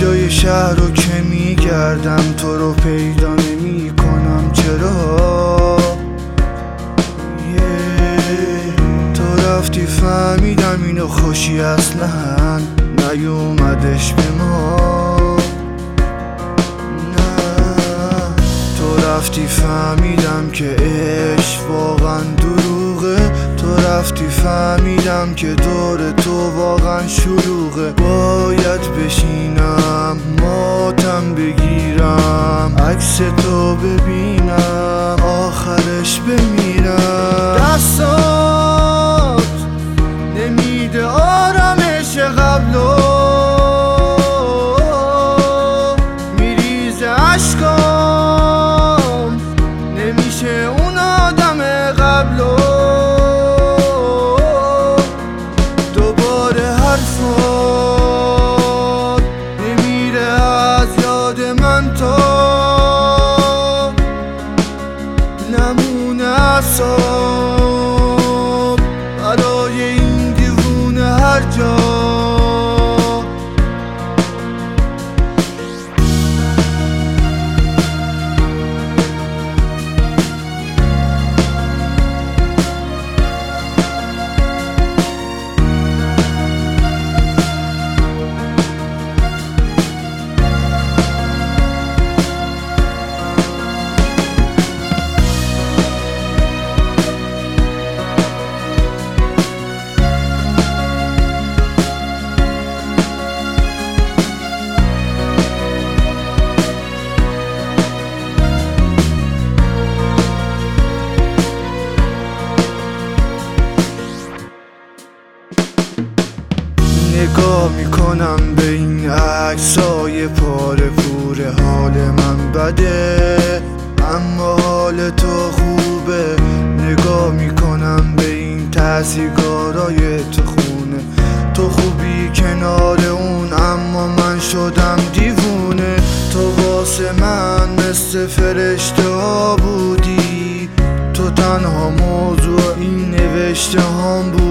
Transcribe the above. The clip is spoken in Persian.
جای شهر رو که میگردم تو رو پیدا نمی کنم. چرا تو رفتی فهمیدم اینو خوشی اصلا نیومدش به ما. تو رفتی فهمیدم که عشق واقعا دروغه. تو رفتی فهمیدم که دور تو واقعا شلوغه. باید بشینم ماتم بگیرم عکس تو ببینم آخرش بمیرم. دستات نمیده آرامش قبلو میریزه عشقام نمیشه اون آدم قبلو. دوباره حرفات نمیره از یاد من تو نمونه اعصاب برای این دیوونه هر جا. نگاه میکنم به این عکسای پاره پوره. حال من بده اما حال تو خوبه. نگاه میکنم به این تاثیرگارای تو خونه. تو خوبی کنار اون اما من شدم دیوونه. تو واسه من مثل فرشته ها بودی. تو تنها موضوع این نوشته هام بودی.